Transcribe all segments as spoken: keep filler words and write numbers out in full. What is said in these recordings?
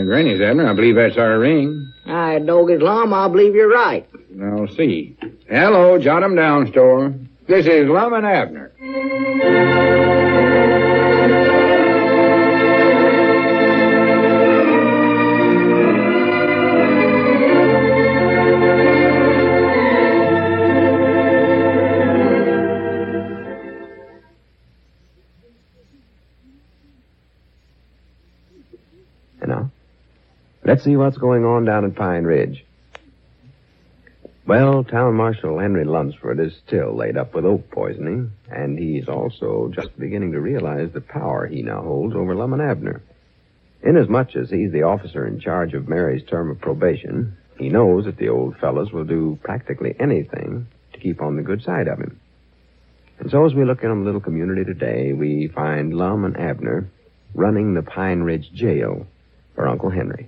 granny's, Abner. I believe that's our ring. I dog his Lum. I believe you're right. I'll see. Hello, jot 'em down, store. This is Lum and Abner. Let's see what's going on down at Pine Ridge. Well, Town Marshal Henry Lunsford is still laid up with oak poisoning, and he's also just beginning to realize the power he now holds over Lum and Abner. Inasmuch as he's the officer in charge of Mary's term of probation, he knows that the old fellows will do practically anything to keep on the good side of him. And so as we look in on the little community today, we find Lum and Abner running the Pine Ridge jail for Uncle Henry.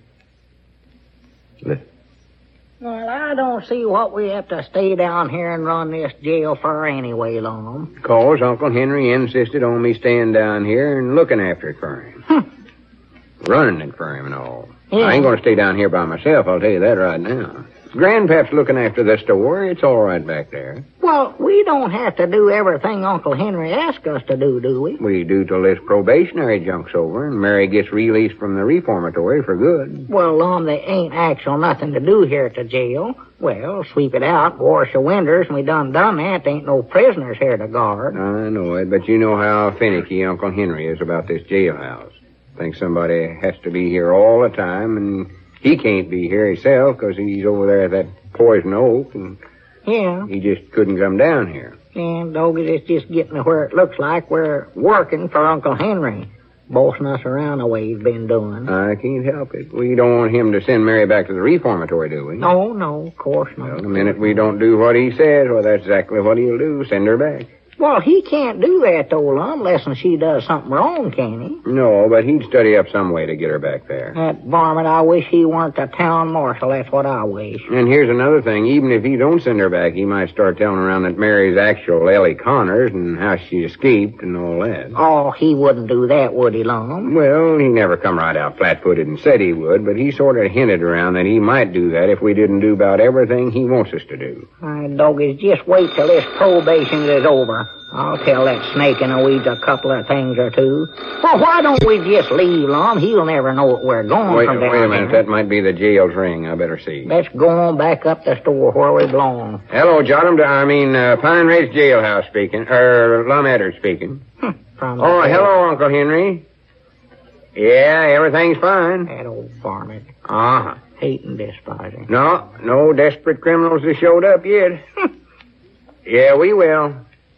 Listen. Well, I don't see what we have to stay down here and run this jail for anyway, Lum. Because Uncle Henry insisted on me staying down here and looking after it for him. Running it for him and all. Yeah. I ain't going to stay down here by myself, I'll tell you that right now. Grandpap's looking after the store. It's all right back there. Well, we don't have to do everything Uncle Henry asks us to do, do we? We do till this probationary junk's over and Mary gets released from the reformatory for good. Well, Lum, there ain't actual nothing to do here at the jail. Well, sweep it out, wash the windows, and we done done that. There ain't no prisoners here to guard. I know it, but you know how finicky Uncle Henry is about this jailhouse. Thinks somebody has to be here all the time, and he can't be here himself because he's over there at that poison oak, and yeah, he just couldn't come down here. And, doggy, it's just getting to where it looks like we're working for Uncle Henry, bossing us around the way he's been doing. I can't help it. We don't want him to send Mary back to the reformatory, do we? No, no, of course not. Well, the minute we don't do what he says, well, that's exactly what he'll do, send her back. Well, he can't do that, though, Lum, unless she does something wrong, can he? No, but he'd study up some way to get her back there. That varmint, I wish he weren't the town marshal. That's what I wish. And here's another thing. Even if he don't send her back, he might start telling around that Mary's actual Ellie Connors and how she escaped and all that. Oh, he wouldn't do that, would he, Lum? Well, he never come right out flat-footed and said he would, but he sort of hinted around that he might do that if we didn't do about everything he wants us to do. My doggies, just wait till this probation is over. I'll tell that snake in the weeds a couple of things or two. Well, why don't we just leave, Lum? He'll never know what we're going Wait, from down wait a minute. here. That might be the jail's ring. I better see. Let's go on back up the store where we belong. Hello, Jotham. I mean, uh, Pine Ridge Jailhouse speaking. Er, Lum Eddard speaking. From the Oh, jail. hello, Uncle Henry. Yeah, everything's fine. That old varmint. Uh-huh. Hating despising. No, no desperate criminals have showed up yet. Yeah, we will.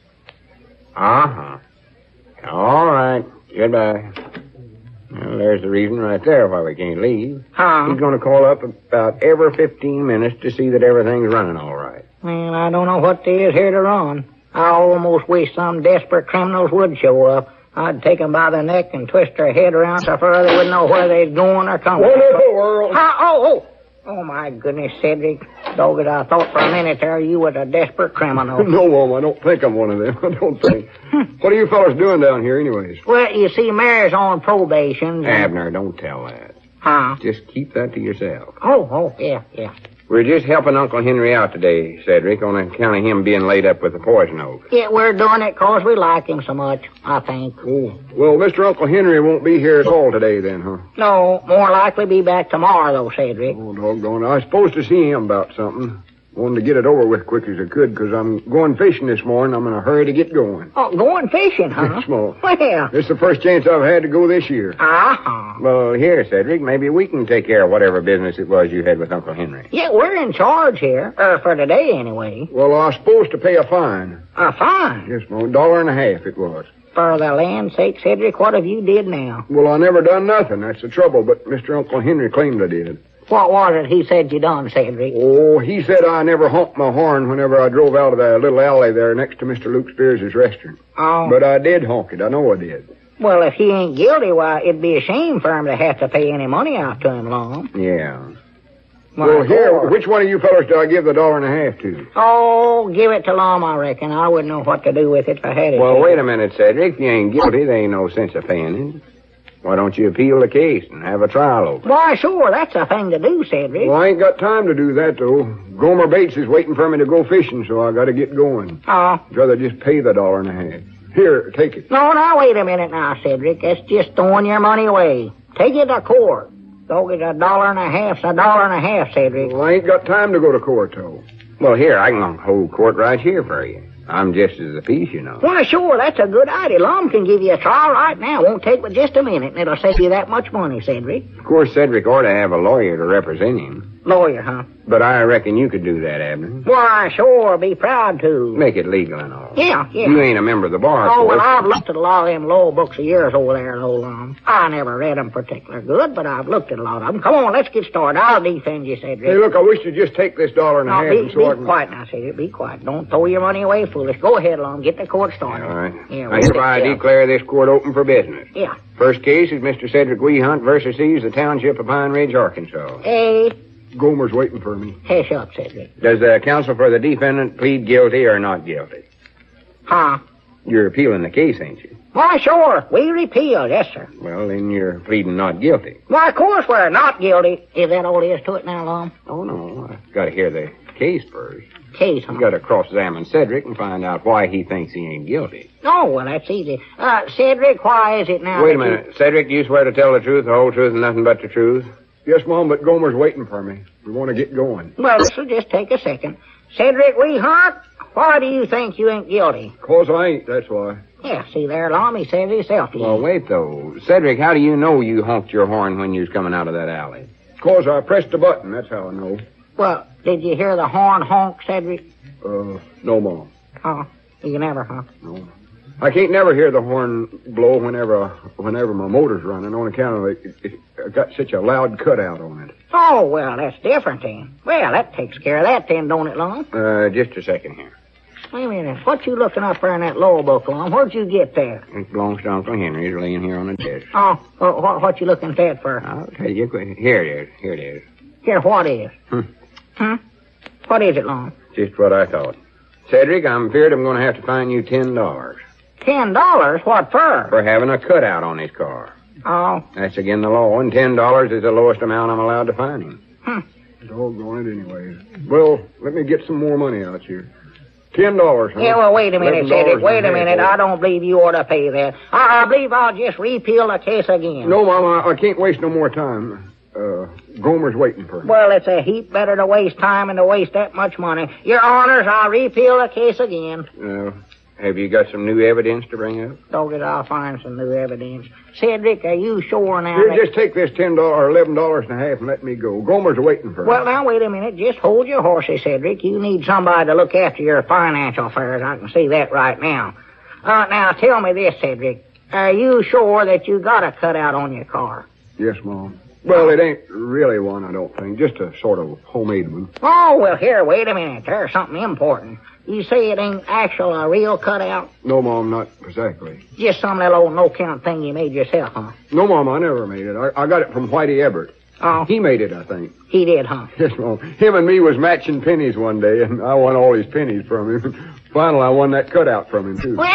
Uh-huh. All right. Goodbye. Well, there's the reason right there why we can't leave. Huh? He's going to call up about every fifteen minutes to see that everything's running all right. Man, I don't know what there is here to run. I almost wish some desperate criminals would show up. I'd take them by the neck and twist their head around so far they wouldn't know where they're going or coming. What in the world? Huh? Oh, oh. Oh, my goodness, Cedric. Dog it, I thought for a minute there you was a desperate criminal. No, Mom, I don't think I'm one of them. I don't think. What are you fellas doing down here anyways? Well, you see, Mary's on probation. and- Abner, don't tell that. Huh? Just keep that to yourself. Oh, oh, yeah, yeah. We're just helping Uncle Henry out today, Cedric, on account of him being laid up with the poison oak. Yeah, we're doing it 'cause we like him so much, I think. Oh, well, Mister Uncle Henry won't be here at all today then, huh? No, more likely be back tomorrow, though, Cedric. Oh, doggone. I was supposed to see him about something. Wanted to get it over with quick as I could, because I'm going fishing this morning. I'm in a hurry to get going. Oh, going fishing, huh? Small. Well, This is the first chance I've had to go this year. uh-huh. Well, here, Cedric, maybe we can take care of whatever business it was you had with Uncle Henry. Yeah, we're in charge here. Er, for today, anyway. Well, I was supposed to pay a fine. Uh, fine. Yes, a dollar and a half it was. For the land's sake, Cedric, what have you did now? Well, I never done nothing. That's the trouble, but Mister Uncle Henry claimed I did. What was it he said you done, Cedric? Oh, he said I never honked my horn whenever I drove out of that little alley there next to Mister Luke Spears' restaurant. Oh. But I did honk it. I know I did. Well, if he ain't guilty, why, it'd be a shame for him to have to pay any money out to him, Long. Yeah. Why, Well, here, Lord. which one of you fellas do I give the dollar and a half to? Oh, give it to Lom, I reckon. I wouldn't know what to do with it if I had it. Well, wait a minute, Cedric. If you ain't guilty, there ain't no sense of paying it. Why don't you appeal the case and have a trial over? Why, sure, that's a thing to do, Cedric. Well, I ain't got time to do that, though. Gomer Bates is waiting for me to go fishing, so I gotta get going. Oh. I'd rather just pay the dollar and a half. Here, take it. No, now, wait a minute now, Cedric. That's just throwing your money away. Take it to court. Dog, it's a dollar and a half's a dollar and a half, Cedric. Well, I ain't got time to go to court, though. Well, here, I can hold court right here for you. I'm just as a piece, you know. Why, sure, that's a good idea. Lum can give you a trial right now. Won't take but just a minute, and it'll save you that much money, Cedric. Of course, Cedric ought to have a lawyer to represent him. Lawyer, huh? But I reckon you could do that, Abner. Why, sure, be proud to. Make it legal and all. Yeah, yeah. You ain't a member of the bar, Oh, of well, course. I've looked at a lot of them law books of yours over there, old Lum. I never read them particular good, but I've looked at a lot of them. Come on, let's get started. I'll defend you, Cedric. Hey, look, I wish you'd just take this dollar and a Now, half be, and so be I can... quiet now, Cedric. Be quiet. Don't throw your money away, foolish. Go ahead, Lum. Get the court started. All right. Yeah, I we'll hereby get- yeah. declare this court open for business. Yeah. First case is Mister Cedric Weehunt versus the Township of Pine Ridge, Arkansas. Hey, Gomer's waiting for me. hush up, Cedric. Does the counsel for the defendant plead guilty or not guilty? Huh? You're appealing the case, ain't you? Why, sure. We repeal. Yes, sir. Well, then you're pleading not guilty. Why, of course we're not guilty. Is that all there is to it now, Lum? Oh, no. I've got to hear the case first. Case, huh? You've got to cross-examine Cedric and find out why he thinks he ain't guilty. Oh, well, that's easy. Uh, Cedric, why is it now... Wait a that you- minute. Cedric, do you swear to tell the truth, the whole truth, and nothing but the truth? Yes, Mom, but Gomer's waiting for me. We want to get going. Well, this will just take a second. Cedric Weehunt, why do you think you ain't guilty? 'Cause I ain't, that's why. Yeah, see there, Lum, he says himself. he Well, ain't. wait, though. Cedric, how do you know you honked your horn when you was coming out of that alley? 'Cause I pressed the button, that's how I know. Well, did you hear the horn honk, Cedric? Uh, no, Mom. Oh, you never, huh? No. I can't never hear the horn blow whenever whenever my motor's running on account of it. it, it I got such a loud cutout on it. Oh, well, that's different then. Well, that takes care of that then, don't it, Lum? Uh, just a second here. Wait a minute. What you looking up there in that law book, Lum? Where'd you get that? It belongs to Uncle Henry. He's laying here on the desk. Oh, well, what, what you looking at that for? I'll tell you quick. Here it is. Here it is. Here, what is? Hmm. Hmm? What is it, Lum? Just what I thought. Cedric, I'm feared I'm going to have to fine you ten dollars Ten dollars? What for? for having a cutout on his car. Oh, That's again the law, and ten dollars is the lowest amount I'm allowed to fine him. Doggone it anyway. Well, let me get some more money out here. Ten dollars, huh? yeah, well, wait a minute, Eleven Cedric. dollars Wait and a half, minute. oh. I don't believe you ought to pay that. I, I believe I'll just repeal the case again. No, Mom, I, I can't waste no more time. Uh, Gomer's waiting for me. Well, it's a heap better to waste time than to waste that much money. Your honors, I'll repeal the case again. Uh, have you got some new evidence to bring up? Dog it, I'll find some new evidence. Cedric, are you sure now Here, that... just take this ten dollars or eleven dollars and a half and let me go. Gomer's waiting for me. Well, now, wait a minute. Just hold your horses, Cedric. You need somebody to look after your financial affairs. I can see that right now. Uh, now, tell me this, Cedric. Are you sure that you got a cutout on your car? Yes, Mom. Well, it ain't really one, I don't think. Just a sort of homemade one. Oh, well, here, wait a minute. There's something important. You say it ain't actual a real cutout? No, Mom, not exactly. Just some little old no-count thing you made yourself, huh? No, Mom, I never made it. I, I got it from Whitey Everett. Oh, He made it, I think. he did, huh? Yes, Mom. Him and me was matching pennies one day, and I won all his pennies from him. Finally, I won that cutout from him, too. Boy,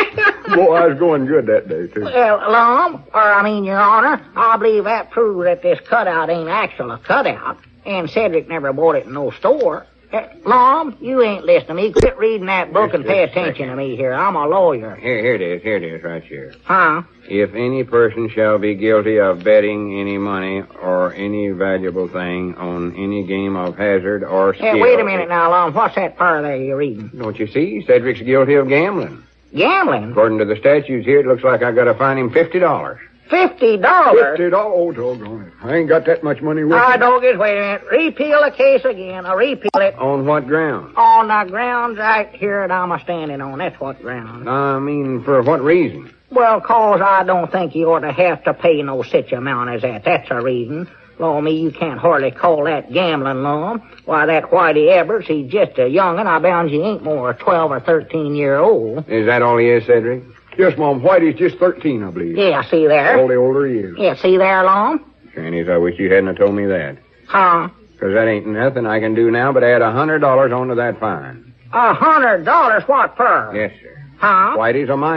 I was going good that day, too. Well, Lum, or I mean, Your Honor, I believe that proves that this cutout ain't actual a cutout, and Cedric never bought it in no store. Uh, Lum, you ain't listening to me. Quit reading that book and pay attention to me here. I'm a lawyer. Here, here it is. Here it is, right here. Huh? If any person shall be guilty of betting any money or any valuable thing on any game of hazard or skill... Hey, wait a minute now, Lum. What's that fur there you're reading? Don't you see? Cedric's guilty of gambling. Gambling? According to the statutes here, it looks like I got to fine him fifty dollars. Fifty dollars? Fifty dollars? Oh, doggone it. I ain't got that much money with I me. don't get, wait a minute. Repeal the case again. I repeal it On what ground? on the grounds right here that I'm a standing on. That's what ground. I mean, for what reason? Well, 'cause I don't think you ought to have to pay no such amount as that. That's a reason. Law me, you can't hardly call that gambling, Lum. Why, that Whitey Everts, he's just a young'un. I bound you ain't more twelve or thirteen year old. Is that all he is, Cedric? Yes, Mom. Whitey's just thirteen, I believe. Yeah, see there? All the older he is. Yeah, see there, Lum? Grannies, I wish you hadn't have told me that. Huh? Because that ain't nothing I can do now but add a hundred dollars onto that fine. A hundred dollars? What for? Yes, sir. Huh? Whitey's a minor.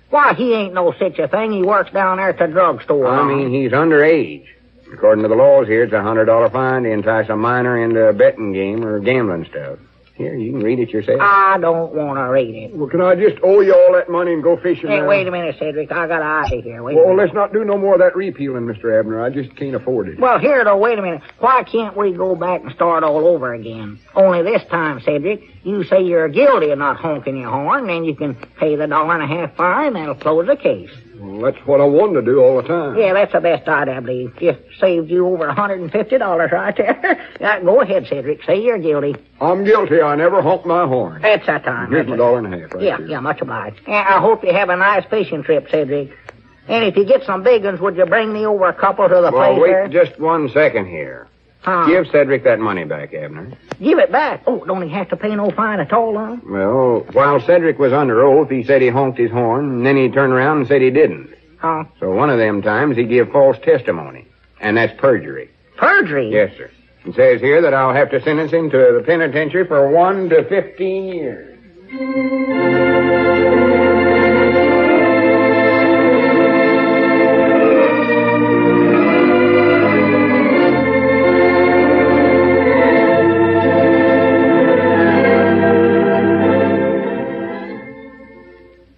Why, he ain't no such a thing. He works down there at the drugstore. I mean, he's underage. According to the laws here, it's a hundred dollar fine to entice a minor into a betting game or gambling stuff. Here, you can read it yourself. I don't want to read it. Well, can I just owe you all that money and go fishing Hey, now? wait a minute, Cedric. I got an idea here. Wait a Well, minute. let's not do no more of that repealing, Mister Abner. I just can't afford it. Well, here, though, wait a minute. Why can't we go back and start all over again? Only this time, Cedric, you say you're guilty of not honking your horn, then you can pay the dollar and a half fine, that'll close the case. Well, that's what I wanted to do all the time. Yeah, that's the best idea, I believe. Just saved you over one hundred fifty dollars right there. Yeah, go ahead, Cedric. Say you're guilty. I'm guilty. I never honked my horn. That's that time. Here's That's my it. dollar and a half right Yeah, here. yeah, much obliged. Yeah, I hope you have a nice fishing trip, Cedric. And if you get some big ones, would you bring me over a couple to the Well, place wait there? just one second here. Huh? Give Cedric that money back, Abner. Give it back. Oh, don't he have to pay no fine at all, huh? Well, while Cedric was under oath, he said he honked his horn, and then he turned around and said he didn't. Huh? So one of them times he gave false testimony, and that's perjury. Perjury? Yes, sir. It says here that I'll have to sentence him to the penitentiary for one to fifteen years.